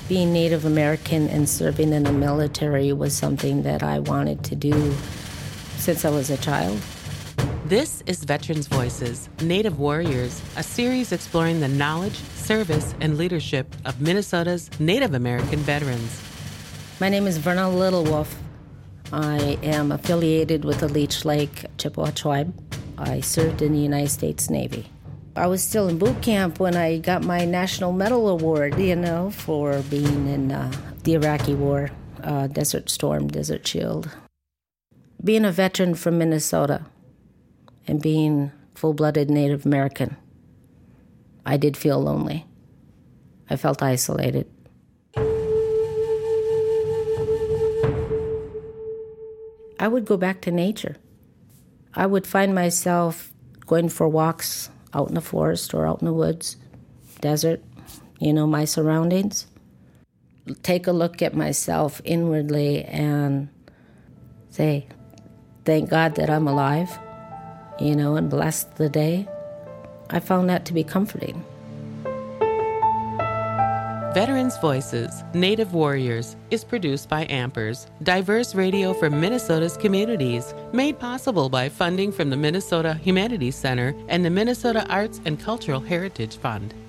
Being Native American and serving in the military was something that I wanted to do since I was a child. This is Veterans Voices, Native Warriors, a series exploring the knowledge, service, and leadership of Minnesota's Native American veterans. My name is Verna Littlewolf. I am affiliated with the Leech Lake Chippewa tribe. I served in the United States Navy. I was still in boot camp when I got my National Medal Award, for being in the Iraqi War, Desert Storm, Desert Shield. Being a veteran from Minnesota and being full-blooded Native American, I did feel lonely. I felt isolated. I would go back to nature. I would find myself going for walks out in the forest or out in the woods, desert, my surroundings. Take a look at myself inwardly and say, thank God that I'm alive, and bless the day. I found that to be comforting. Veterans Voices, Native Warriors is produced by Ampers, diverse radio for Minnesota's communities, made possible by funding from the Minnesota Humanities Center and the Minnesota Arts and Cultural Heritage Fund.